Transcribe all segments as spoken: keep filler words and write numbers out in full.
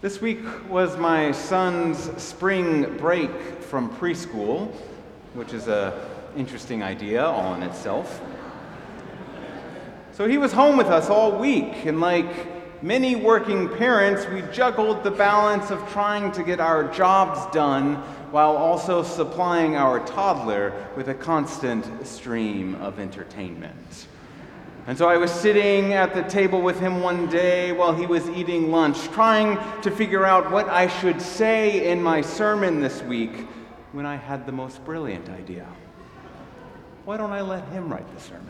This week was my son's spring break from preschool, which is an interesting idea all in itself. So he was home with us all week, and like many working parents, we juggled the balance of trying to get our jobs done while also supplying our toddler with a constant stream of entertainment. And so I was sitting at the table with him one day while he was eating lunch, trying to figure out what I should say in my sermon this week, when I had the most brilliant idea. Why don't I let him write the sermon?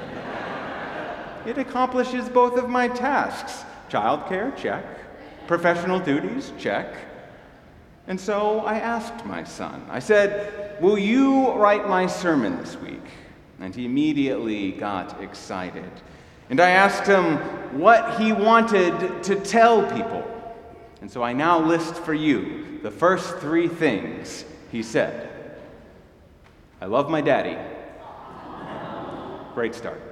It accomplishes both of my tasks. Childcare, check. Professional duties, check. And so I asked my son, I said, "Will you write my sermon this week?" And he immediately got excited. And I asked him what he wanted to tell people. And so I now list for you the first three things he said. I love my daddy. Great start.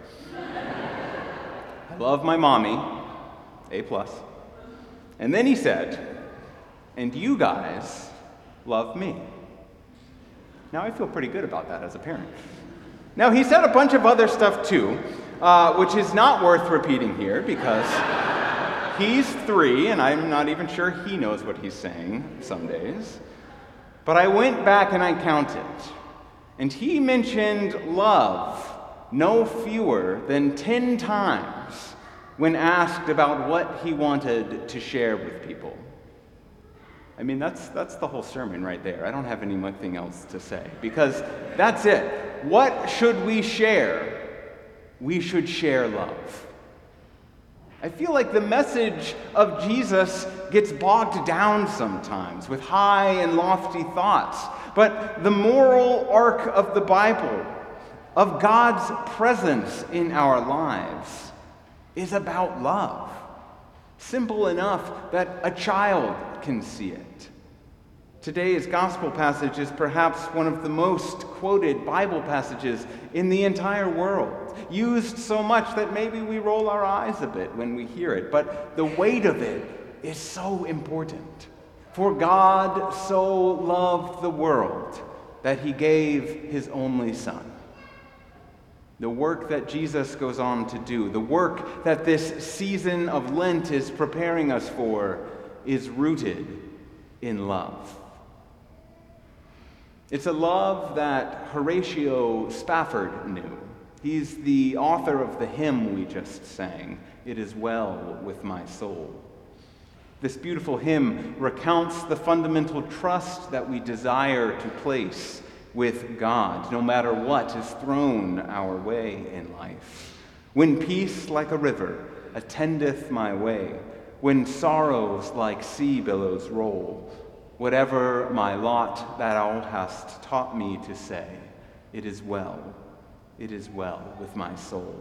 I love my mommy. A plus. And then he said, and you guys love me. Now I feel pretty good about that as a parent. Now, he said a bunch of other stuff too, uh, which is not worth repeating here because he's three, and I'm not even sure he knows what he's saying some days. But I went back and I counted, and he mentioned love no fewer than ten times when asked about what he wanted to share with people. I mean, that's that's the whole sermon right there. I don't have anything else to say because that's it. What should we share? We should share love. I feel like the message of Jesus gets bogged down sometimes with high and lofty thoughts, but the moral arc of the Bible, of God's presence in our lives, is about love. Simple enough that a child can see it. Today's gospel passage is perhaps one of the most quoted Bible passages in the entire world, used so much that maybe we roll our eyes a bit when we hear it, but the weight of it is so important. For God so loved the world that he gave his only Son. The work that Jesus goes on to do, the work that this season of Lent is preparing us for, is rooted in love. It's a love that Horatio Spafford knew. He's the author of the hymn we just sang, "It Is Well With My Soul." This beautiful hymn recounts the fundamental trust that we desire to place with God, no matter what is thrown our way in life. When peace like a river attendeth my way, when sorrows like sea billows roll, whatever my lot thou hast taught me to say, it is well, it is well with my soul.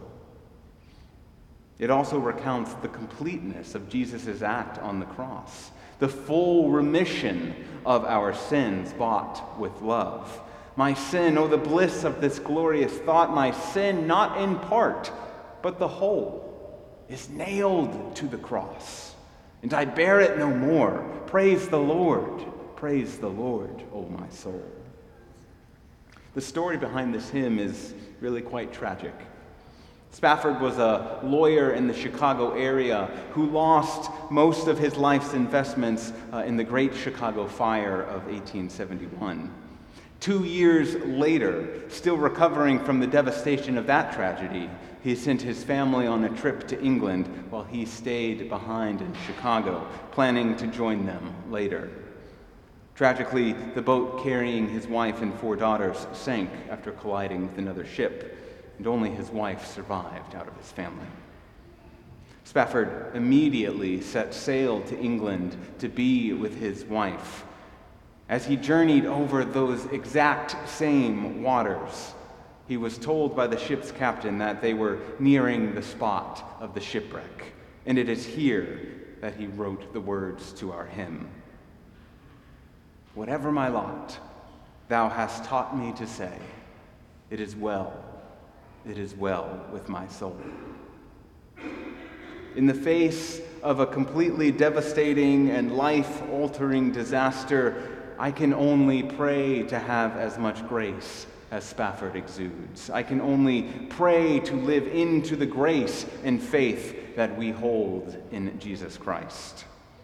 It also recounts the completeness of Jesus' act on the cross, the full remission of our sins bought with love. My sin, oh, the bliss of this glorious thought, my sin, not in part, but the whole, is nailed to the cross. And I bear it no more. Praise the Lord. Praise the Lord, O my soul. The story behind this hymn is really quite tragic. Spafford was a lawyer in the Chicago area who lost most of his life's investments uh, in the Great Chicago Fire of eighteen seventy-one. Two years later, still recovering from the devastation of that tragedy, he sent his family on a trip to England while he stayed behind in Chicago, planning to join them later. Tragically, the boat carrying his wife and four daughters sank after colliding with another ship, and only his wife survived out of his family. Spafford immediately set sail to England to be with his wife. As he journeyed over those exact same waters, he was told by the ship's captain that they were nearing the spot of the shipwreck, and it is here that he wrote the words to our hymn. Whatever my lot, thou hast taught me to say, it is well, it is well with my soul. In the face of a completely devastating and life-altering disaster, I can only pray to have as much grace as Spafford exudes. I can only pray to live into the grace and faith that we hold in Jesus Christ.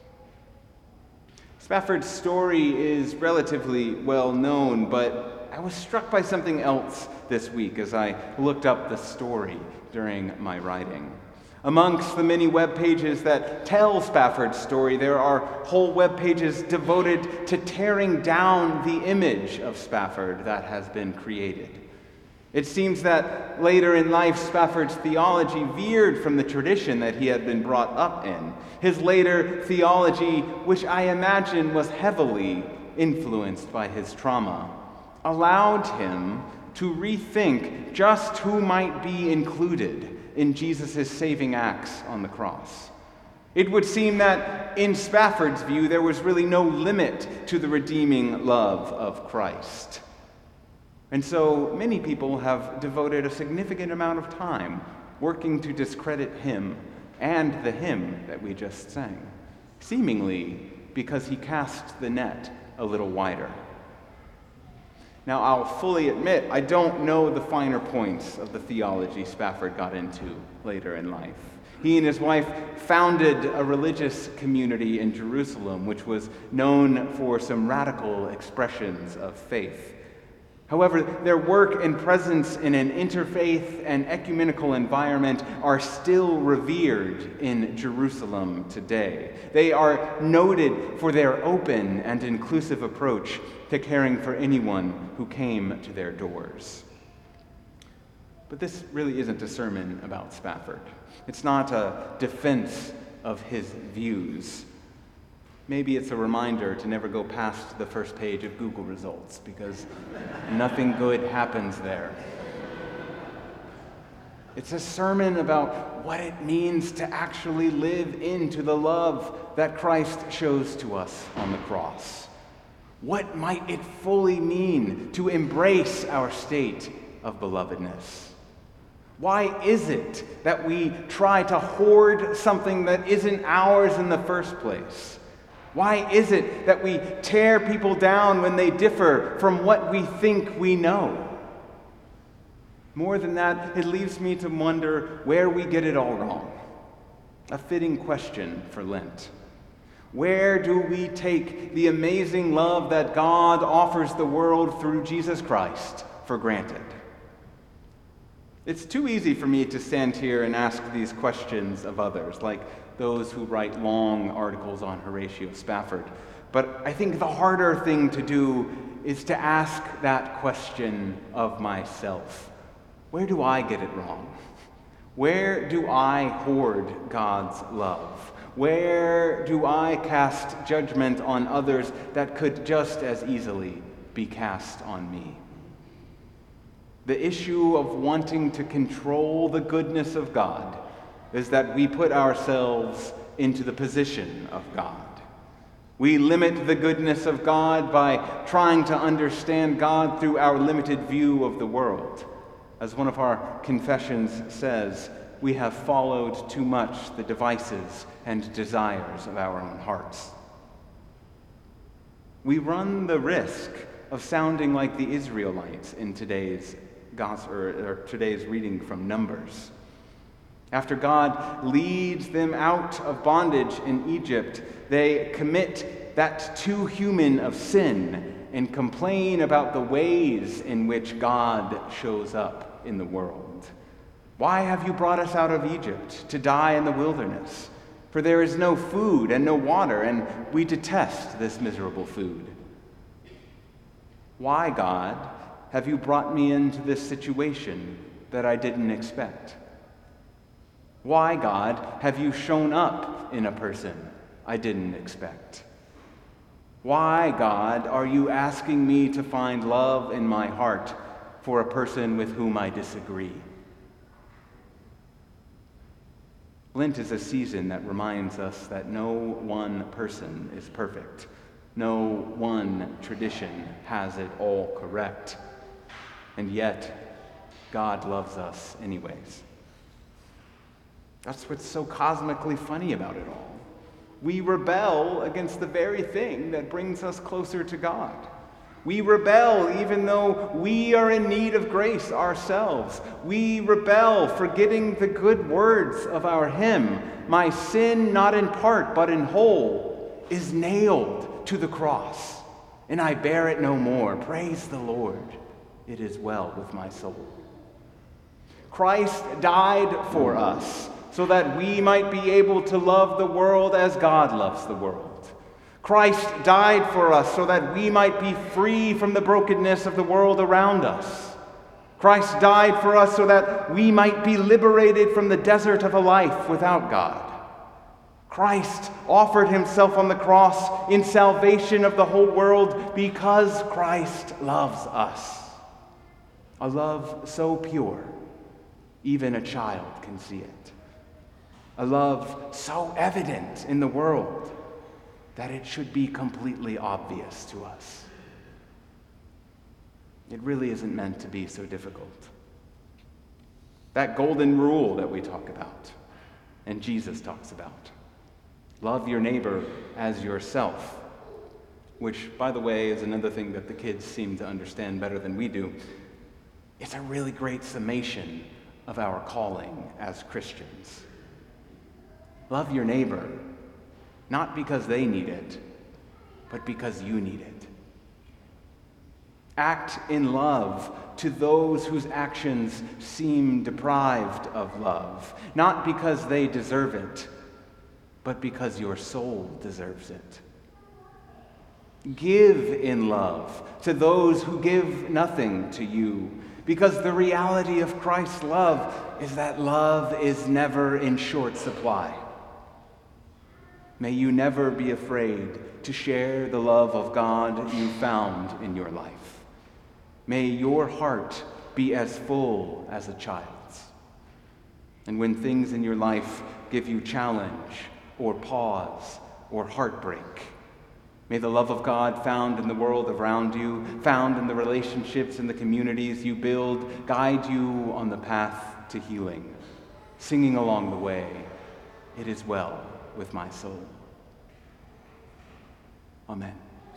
Spafford's story is relatively well known, but I was struck by something else this week as I looked up the story during my writing. Amongst the many web pages that tell Spafford's story, there are whole web pages devoted to tearing down the image of Spafford that has been created. It seems that later in life, Spafford's theology veered from the tradition that he had been brought up in. His later theology, which I imagine was heavily influenced by his trauma, allowed him to rethink just who might be included in Jesus' saving acts on the cross. It would seem that in Spafford's view, there was really no limit to the redeeming love of Christ. And so many people have devoted a significant amount of time working to discredit him and the hymn that we just sang, seemingly because he cast the net a little wider. Now, I'll fully admit, I don't know the finer points of the theology Spafford got into later in life. He and his wife founded a religious community in Jerusalem, which was known for some radical expressions of faith. However, their work and presence in an interfaith and ecumenical environment are still revered in Jerusalem today. They are noted for their open and inclusive approach to caring for anyone who came to their doors. But this really isn't a sermon about Spafford. It's not a defense of his views. Maybe it's a reminder to never go past the first page of Google results, because nothing good happens there. It's a sermon about what it means to actually live into the love that Christ shows to us on the cross. What might it fully mean to embrace our state of belovedness? Why is it that we try to hoard something that isn't ours in the first place? Why is it that we tear people down when they differ from what we think we know? More than that, it leaves me to wonder where we get it all wrong. A fitting question for Lent. Where do we take the amazing love that God offers the world through Jesus Christ for granted? It's too easy for me to stand here and ask these questions of others, like those who write long articles on Horatio Spafford. But I think the harder thing to do is to ask that question of myself. Where do I get it wrong? Where do I hoard God's love? Where do I cast judgment on others that could just as easily be cast on me? The issue of wanting to control the goodness of God is that we put ourselves into the position of God. We limit the goodness of God by trying to understand God through our limited view of the world. As one of our confessions says, we have followed too much the devices and desires of our own hearts. We run the risk of sounding like the Israelites in today's gospel, or, or today's reading from Numbers. After God leads them out of bondage in Egypt, they commit that too human of sin and complain about the ways in which God shows up in the world. Why have you brought us out of Egypt to die in the wilderness? For there is no food and no water, and we detest this miserable food. Why, God, have you brought me into this situation that I didn't expect? Why, God, have you shown up in a person I didn't expect? Why, God, are you asking me to find love in my heart for a person with whom I disagree? Lent is a season that reminds us that no one person is perfect. No one tradition has it all correct. And yet, God loves us anyways. That's what's so cosmically funny about it all. We rebel against the very thing that brings us closer to God. We rebel even though we are in need of grace ourselves. We rebel forgetting the good words of our hymn, "My sin, not in part but in whole, is nailed to the cross, and I bear it no more. Praise the Lord, it is well with my soul." Christ died for us so that we might be able to love the world as God loves the world. Christ died for us so that we might be free from the brokenness of the world around us. Christ died for us so that we might be liberated from the desert of a life without God. Christ offered himself on the cross in salvation of the whole world because Christ loves us. A love so pure, even a child can see it. A love so evident in the world that it should be completely obvious to us. It really isn't meant to be so difficult. That golden rule that we talk about, and Jesus talks about, love your neighbor as yourself, which, by the way, is another thing that the kids seem to understand better than we do. It's a really great summation of our calling as Christians. Love your neighbor, not because they need it, but because you need it. Act in love to those whose actions seem deprived of love, not because they deserve it, but because your soul deserves it. Give in love to those who give nothing to you, because the reality of Christ's love is that love is never in short supply. May you never be afraid to share the love of God you found in your life. May your heart be as full as a child's. And when things in your life give you challenge or pause or heartbreak, may the love of God found in the world around you, found in the relationships and the communities you build, guide you on the path to healing, singing along the way, "It is well with my soul." Amen.